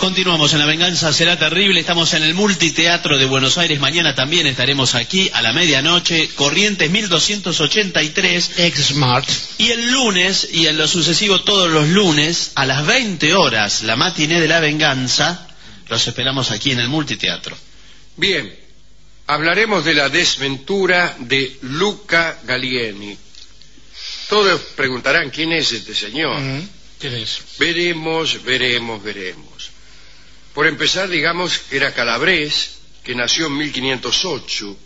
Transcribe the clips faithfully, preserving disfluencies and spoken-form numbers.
Continuamos en La Venganza Será Terrible. Estamos en el Multiteatro de Buenos Aires. Mañana también estaremos aquí a la medianoche. Corrientes mil doscientos ochenta y tres. Ex-Smart. Y el lunes, y en lo sucesivo todos los lunes, a las veinte horas, la matiné de La Venganza. Los esperamos aquí en el Multiteatro. Bien, hablaremos de la desventura de Luca Gallieni. Todos preguntarán quién es este señor. Mm, ¿Quién es? Veremos, veremos, veremos. Por empezar, digamos que era calabrés, que nació en mil quinientos ocho.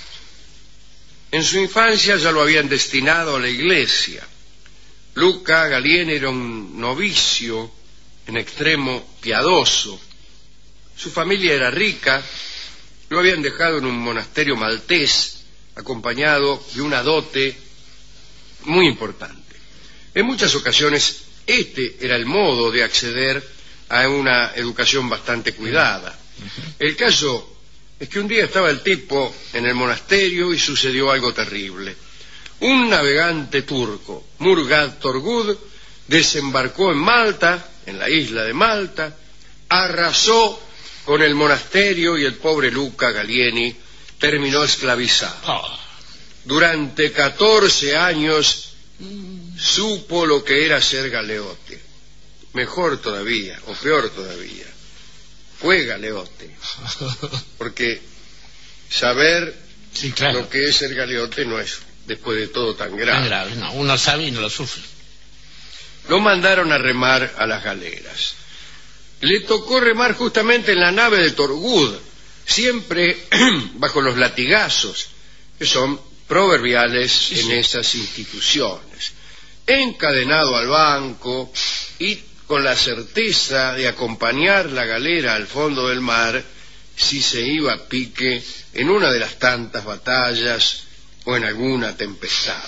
En su infancia ya lo habían destinado a la iglesia. Luca Gallieni era un novicio en extremo piadoso. Su familia era rica, lo habían dejado en un monasterio maltés, acompañado de una dote muy importante. En muchas ocasiones este era el modo de acceder a una educación bastante cuidada. El caso es que un día estaba el tipo en el monasterio y sucedió algo terrible. Un navegante turco, Murgad Torgud, desembarcó en Malta, en la isla de Malta, arrasó con el monasterio y el pobre Luca Gallieni terminó esclavizado. Oh. Durante catorce años supo lo que era ser galeote. Mejor todavía, o peor todavía, fue galeote. Porque saber Sí, claro. lo que es ser galeote no es, después de todo, tan grave. Tan grave, no. Uno sabe y no lo sufre. Lo mandaron a remar a las galeras. Le tocó remar justamente en la nave de Torgud, siempre bajo los latigazos, que son proverbiales sí, en sí. esas instituciones. Encadenado al banco y con la certeza de acompañar la galera al fondo del mar si se iba a pique en una de las tantas batallas o en alguna tempestad.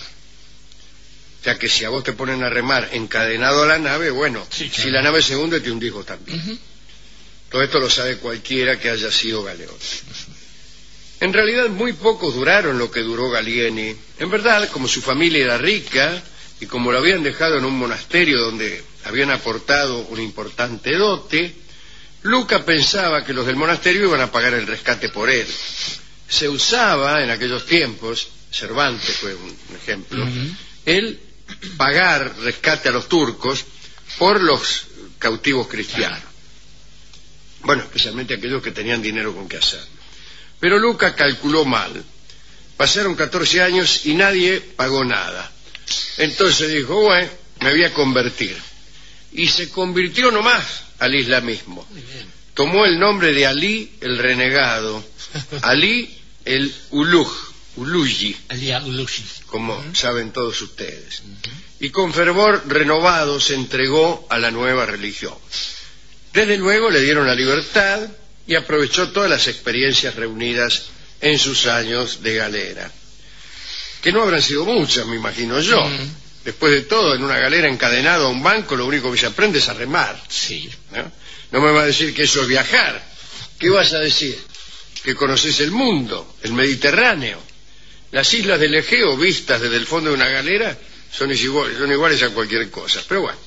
Ya que si a vos te ponen a remar encadenado a la nave, bueno, sí, claro. Si la nave se hunde te hundís vos también. Uh-huh. Todo esto lo sabe cualquiera que haya sido galeote. Uh-huh. En realidad muy pocos duraron lo que duró Gallieni. En verdad, como su familia era rica y como lo habían dejado en un monasterio donde habían aportado una importante dote, Luca pensaba que los del monasterio iban a pagar el rescate por él. Se usaba en aquellos tiempos, Cervantes fue un ejemplo, uh-huh. el pagar rescate a los turcos por los cautivos cristianos. Bueno, especialmente aquellos que tenían dinero con qué hacer. Pero Luca calculó mal. Pasaron catorce años y nadie pagó nada. Entonces dijo, bueno, me voy a convertir. Y se convirtió nomás al islamismo. Tomó el nombre de Ali el renegado, Ali el Uluj, Uluji, como uh-huh. saben todos ustedes. Uh-huh. Y con fervor renovado se entregó a la nueva religión. Desde luego le dieron la libertad y aprovechó todas las experiencias reunidas en sus años de galera. Que no habrán sido muchas, me imagino yo. Uh-huh. Después de todo, en una galera encadenado a un banco, lo único que se aprende es a remar. Sí. ¿No? No me va a decir que eso es viajar. ¿Qué vas a decir? Que conoces el mundo, el Mediterráneo. Las islas del Egeo, vistas desde el fondo de una galera, son iguales, son iguales a cualquier cosa. Pero bueno,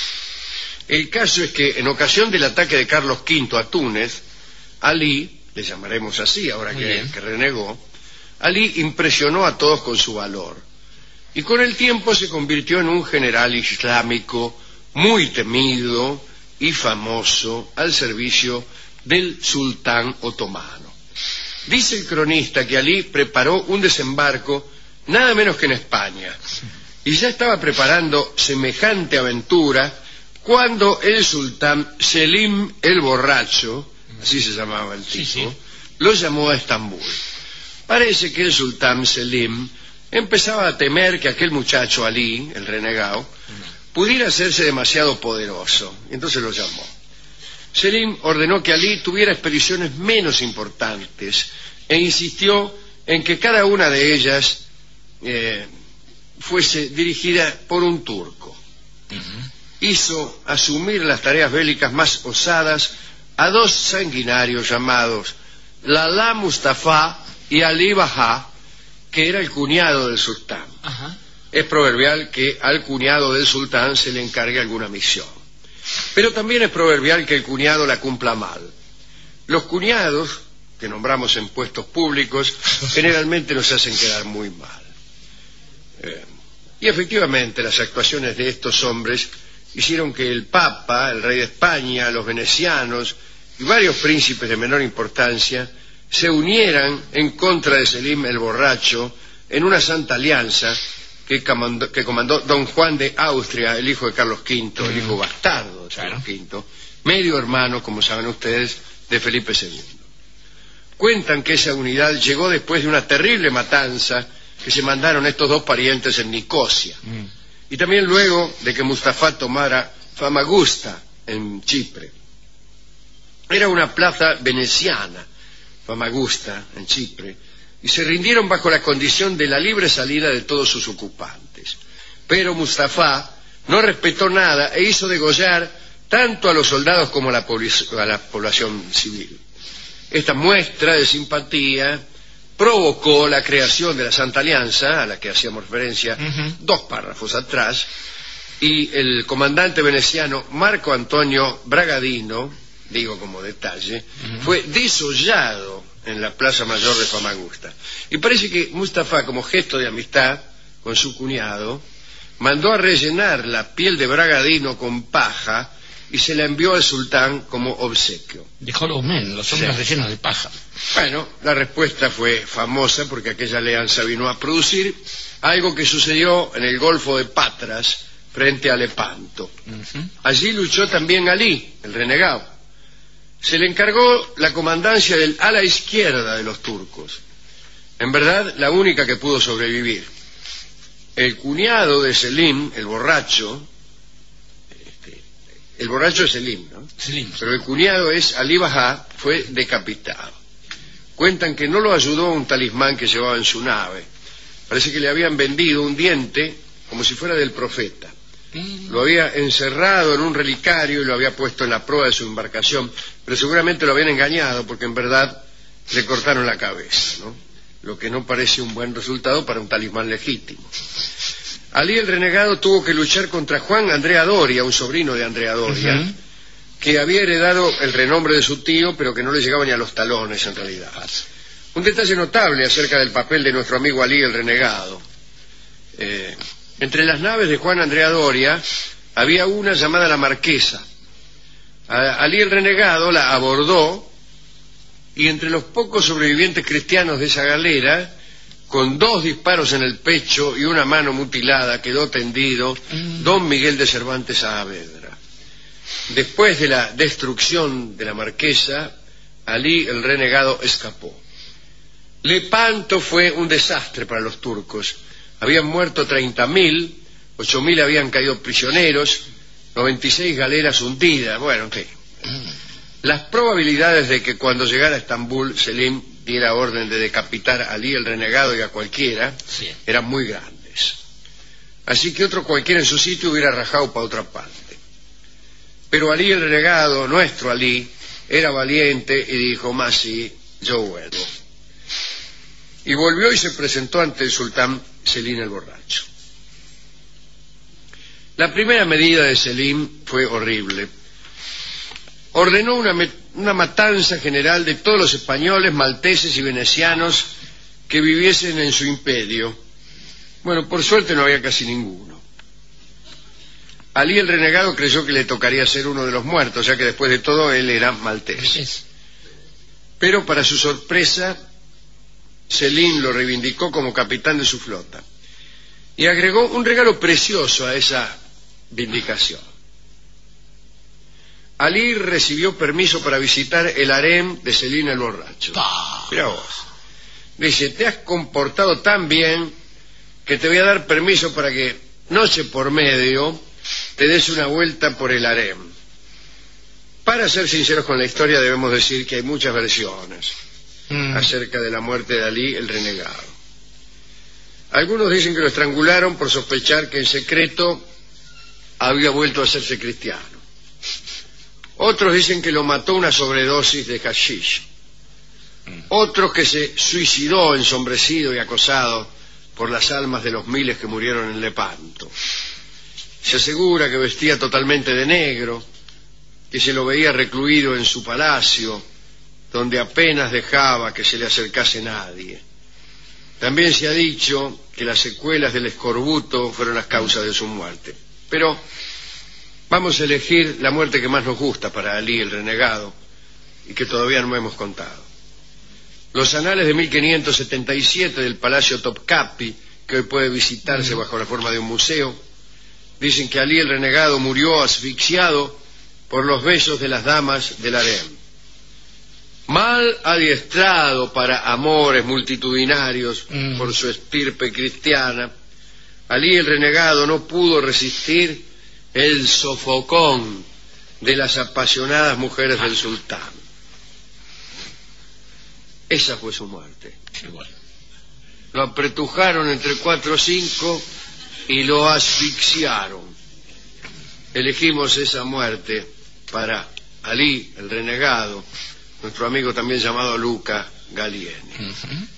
el caso es que en ocasión del ataque de Carlos quinto a Túnez, Ali, le llamaremos así ahora que, que renegó, Ali impresionó a todos con su valor. Y con el tiempo se convirtió en un general islámico muy temido y famoso al servicio del sultán otomano. Dice el cronista que Ali preparó un desembarco nada menos que en España y ya estaba preparando semejante aventura cuando el sultán Selim el Borracho, así se llamaba el tipo, sí, sí. lo llamó a Estambul. Parece que el sultán Selim empezaba a temer que aquel muchacho Ali, el renegado, pudiera hacerse demasiado poderoso, y entonces lo llamó. Selim ordenó que Ali tuviera expediciones menos importantes e insistió en que cada una de ellas eh, fuese dirigida por un turco. Uh-huh. Hizo asumir las tareas bélicas más osadas a dos sanguinarios llamados Lala Mustafa y Ali Bajá, que era el cuñado del sultán. Uh-huh. Es proverbial que al cuñado del sultán se le encargue alguna misión. Pero también es proverbial que el cuñado la cumpla mal. Los cuñados, que nombramos en puestos públicos, generalmente nos hacen quedar muy mal. Eh, y efectivamente las actuaciones de estos hombres hicieron que el Papa, el rey de España, los venecianos y varios príncipes de menor importancia se unieran en contra de Selim el Borracho en una santa alianza que comandó, que comandó don Juan de Austria, el hijo de Carlos quinto, el hijo bastardo de Carlos quinto, medio hermano, como saben ustedes, de Felipe segundo. Cuentan que esa unidad llegó después de una terrible matanza que se mandaron estos dos parientes en Nicosia, mm. y también luego de que Mustafá tomara Famagusta en Chipre. Era una plaza veneciana, Famagusta en Chipre, y se rindieron bajo la condición de la libre salida de todos sus ocupantes. Pero Mustafá no respetó nada e hizo degollar tanto a los soldados como a la, a la población civil. Esta muestra de simpatía provocó la creación de la Santa Alianza, a la que hacíamos referencia uh-huh. dos párrafos atrás, y el comandante veneciano Marco Antonio Bragadino, digo como detalle, uh-huh. fue desollado en la Plaza Mayor de Famagusta. Y parece que Mustafá, como gesto de amistad con su cuñado, mandó a rellenar la piel de Bragadino con paja y se la envió al sultán como obsequio. Dejó los men, los hombres sí. rellenos de paja. Bueno, la respuesta fue famosa porque aquella alianza vino a producir algo que sucedió en el Golfo de Patras frente a Lepanto. Uh-huh. Allí luchó también Alí, el renegado. Se le encargó la comandancia del ala izquierda de los turcos, en verdad la única que pudo sobrevivir. El cuñado de Selim, el borracho, este, el borracho es Selim, ¿no? Selim. Pero el cuñado es Ali Bajá, fue decapitado. Cuentan que no lo ayudó un talismán que llevaba en su nave. Parece que le habían vendido un diente como si fuera del profeta. Lo había encerrado en un relicario y lo había puesto en la proa de su embarcación, pero seguramente lo habían engañado porque en verdad le cortaron la cabeza, ¿no? Lo que no parece un buen resultado para un talismán legítimo. Alí el renegado tuvo que luchar contra Juan Andrea Doria, un sobrino de Andrea Doria, uh-huh. que había heredado el renombre de su tío, pero que no le llegaba ni a los talones en realidad. Un detalle notable acerca del papel de nuestro amigo Alí el renegado. Eh, entre las naves de Juan Andrea Doria había una llamada la Marquesa. A, Alí el renegado la abordó y entre los pocos sobrevivientes cristianos de esa galera, con dos disparos en el pecho y una mano mutilada, quedó tendido mm. don Miguel de Cervantes Saavedra. Después de la destrucción de la Marquesa, Alí el renegado escapó. Lepanto fue un desastre para los turcos. Habían muerto treinta mil, ocho mil habían caído prisioneros, noventa y seis galeras hundidas. Bueno, en fin. Las probabilidades de que cuando llegara a Estambul Selim diera orden de decapitar a Alí el renegado y a cualquiera sí. eran muy grandes. Así que otro cualquiera en su sitio hubiera rajado para otra parte. Pero Alí el renegado, nuestro Alí, era valiente y dijo, más sí, yo vuelvo. Y volvió y se presentó ante el sultán Selim el Borracho. La primera medida de Selim fue horrible. Ordenó una, una matanza general de todos los españoles, malteses y venecianos que viviesen en su imperio. Bueno, por suerte no había casi ninguno. Alí el renegado creyó que le tocaría ser uno de los muertos, ya que después de todo él era maltés. Pero para su sorpresa, Selim lo reivindicó como capitán de su flota y agregó un regalo precioso a esa vindicación. Alí recibió permiso para visitar el harem de Selim el Borracho. Mira vos. Dice, te has comportado tan bien que te voy a dar permiso para que, noche por medio, te des una vuelta por el harem. Para ser sinceros con la historia, debemos decir que hay muchas versiones mm. acerca de la muerte de Alí el renegado. Algunos dicen que lo estrangularon por sospechar que en secreto había vuelto a hacerse cristiano. Otros dicen que lo mató una sobredosis de hashish. Otros que se suicidó ensombrecido y acosado por las almas de los miles que murieron en Lepanto. Se asegura que vestía totalmente de negro, que se lo veía recluido en su palacio, donde apenas dejaba que se le acercase nadie. También se ha dicho que las secuelas del escorbuto fueron las causas de su muerte. Pero vamos a elegir la muerte que más nos gusta para Alí el renegado y que todavía no hemos contado. Los anales de mil quinientos setenta y siete del Palacio Topkapi, que hoy puede visitarse bajo la forma de un museo, dicen que Alí el renegado murió asfixiado por los besos de las damas del harem. Mal adiestrado para amores multitudinarios mm. por su estirpe cristiana, Alí el renegado no pudo resistir el sofocón de las apasionadas mujeres del sultán. Esa fue su muerte. Qué bueno. Lo apretujaron entre cuatro o cinco y lo asfixiaron. Elegimos esa muerte para Alí el renegado, nuestro amigo también llamado Luca Gallieni. Uh-huh.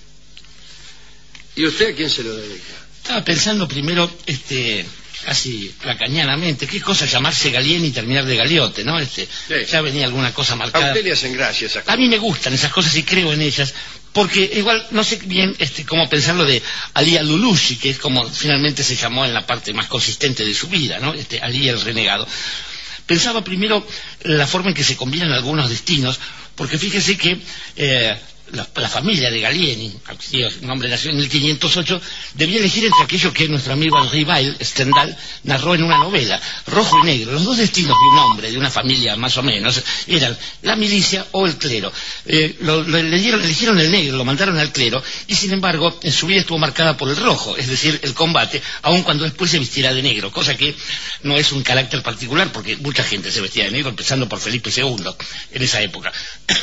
¿Y usted a quién se lo dedica? Estaba pensando primero, este, casi lacañanamente, qué cosa llamarse Gallieni y terminar de Galiote, ¿no? Este, sí. Ya venía alguna cosa marcada. A usted le hacen gracia esas cosas. A mí me gustan esas cosas y creo en ellas, porque igual no sé bien este, cómo pensarlo de Alí al-Lulushi, que es como finalmente se llamó en la parte más consistente de su vida, ¿no? Este, Alí el renegado. Pensaba primero la forma en que se combinan algunos destinos, porque fíjese que eh, la, la familia de Gallieni, cuyo nombre nació en mil quinientos ocho, debía elegir entre aquello que nuestro amigo Henri Weil, Stendhal, narró en una novela, Rojo y Negro. Los dos destinos de un hombre, de una familia más o menos, eran la milicia o el clero. Eh, lo, lo eligieron, eligieron el negro, lo mandaron al clero, y sin embargo en su vida estuvo marcada por el rojo, es decir, el combate, aun cuando después se vistiera de negro, cosa que no es un carácter particular, porque mucha gente se vestía de negro, empezando por Felipe segundo en esa época.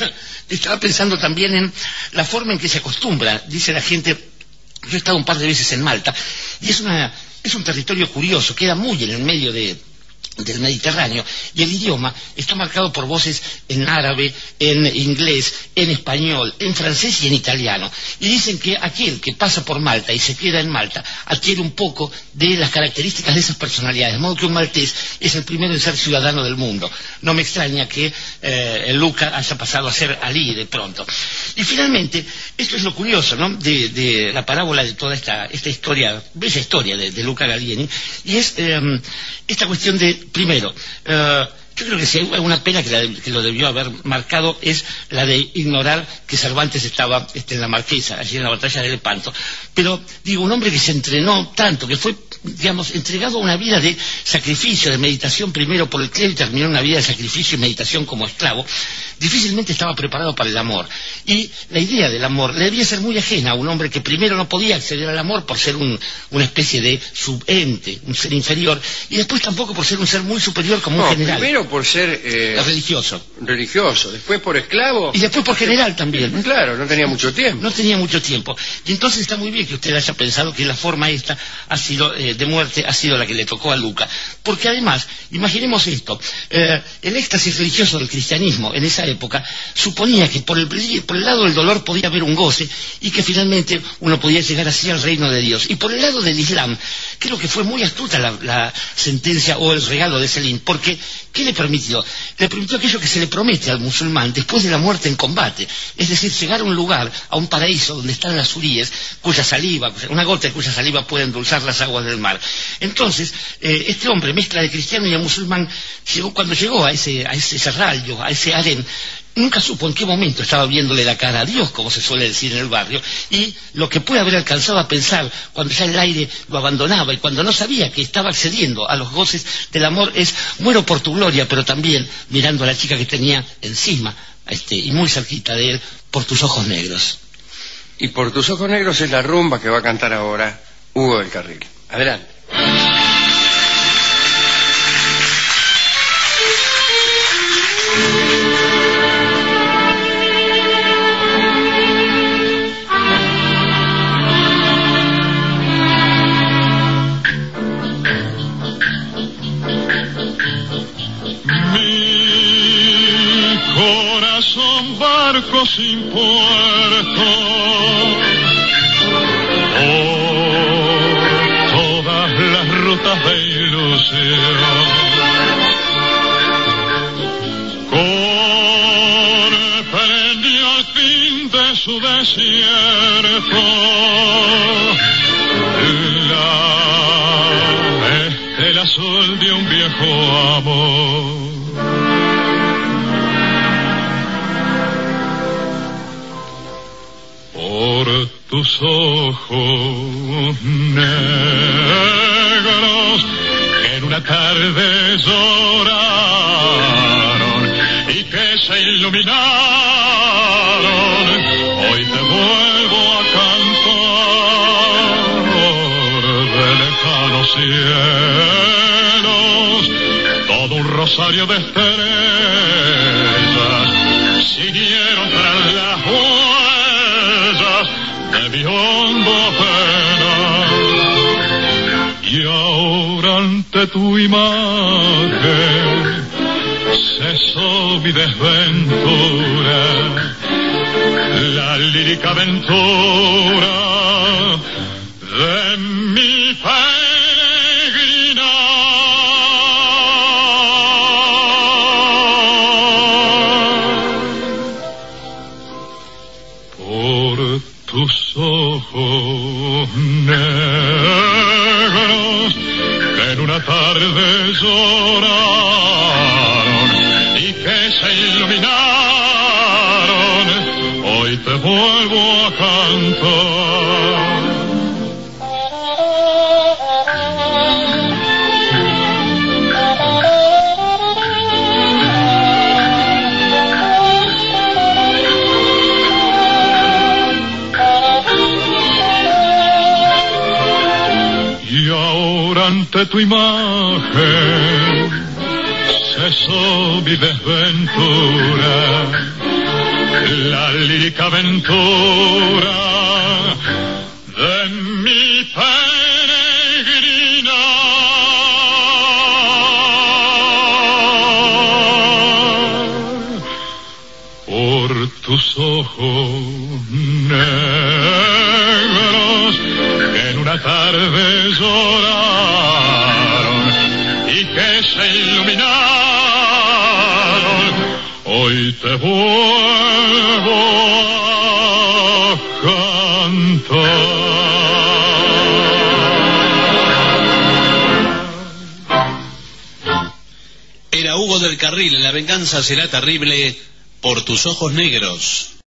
Estaba pensando también en la forma en que se acostumbra, dice la gente. Yo he estado un par de veces en Malta y es una es un territorio curioso, queda muy en el medio de del Mediterráneo, y el idioma está marcado por voces en árabe, en inglés, en español, en francés y en italiano. Y dicen que aquel que pasa por Malta y se queda en Malta adquiere un poco de las características de esas personalidades, de modo que un maltés es el primero en ser ciudadano del mundo. No me extraña que eh, el Luca haya pasado a ser Alí de pronto. Y finalmente, esto es lo curioso, ¿no?, de, de la parábola de toda esta, esta historia, bella historia de, de Luca Gallieni, y es eh, esta cuestión de, primero, uh, yo creo que si hay una pena que, la de, que lo debió haber marcado es la de ignorar que Cervantes estaba este, en la Marquesa, allí en la batalla de Lepanto. Pero, digo, un hombre que se entrenó tanto, que fue, digamos, entregado a una vida de sacrificio, de meditación primero por el clero y terminó una vida de sacrificio y meditación como esclavo, difícilmente estaba preparado para el amor. Y la idea del amor le debía ser muy ajena a un hombre que primero no podía acceder al amor por ser un, una especie de subente, un ser inferior, y después tampoco por ser un ser muy superior como no, un general. Primero por ser eh, religioso. religioso, después por esclavo. Y después por general también. Claro, no tenía mucho tiempo. No tenía mucho tiempo. Y entonces está muy bien que usted haya pensado que la forma esta ha sido eh, de muerte ha sido la que le tocó a Luca. Porque además, imaginemos esto, eh, el éxtasis religioso del cristianismo en esa época suponía que por el, por el lado del dolor podía haber un goce y que finalmente uno podía llegar así al reino de Dios. Y por el lado del Islam, creo que fue muy astuta la, la sentencia o el regalo de Selim, porque ¿qué le permitió? Le permitió aquello que se le promete al musulmán después de la muerte en combate, es decir, llegar a un lugar, a un paraíso donde están las huríes, cuya saliva, una gota de cuya saliva puede endulzar las aguas del mar. Entonces, eh, este hombre, mezcla de cristiano y de musulmán, llegó, cuando llegó a ese, a ese, ese rayo, a ese harén, nunca supo en qué momento estaba viéndole la cara a Dios, como se suele decir en el barrio, y lo que puede haber alcanzado a pensar cuando ya el aire lo abandonaba y cuando no sabía que estaba accediendo a los goces del amor es: muero por tu gloria, pero también mirando a la chica que tenía encima este, y muy cerquita de él, por tus ojos negros. Y por tus ojos negros es la rumba que va a cantar ahora Hugo del Carril. Adelante. Corazón, barco sin puerto, oh, todas las rutas de ilusión, comprendió al fin de su desierto la estela azul de un viejo amor. Por tus ojos negros que en una tarde lloraron y que se iluminaron, hoy te vuelvo a cantar de lejanos cielos, todo un rosario de estrellas siguieron tras las huellas de mi hondo pena, y ahora ante tu imagen cesó mi desventura, la lírica aventura de mi peregrina. Por tus ojos negros que en una tarde lloraron y que se iluminaron, hoy te vuelvo a cantar. Y ahora ante tu imagen cesó mi desventura, la lírica aventura de mi peregrina. Por tus ojos negros que en una tarde lloraron y que se iluminaron, hoy te vuelvo a cantar. Era Hugo del Carril, La venganza será terrible, por tus ojos negros.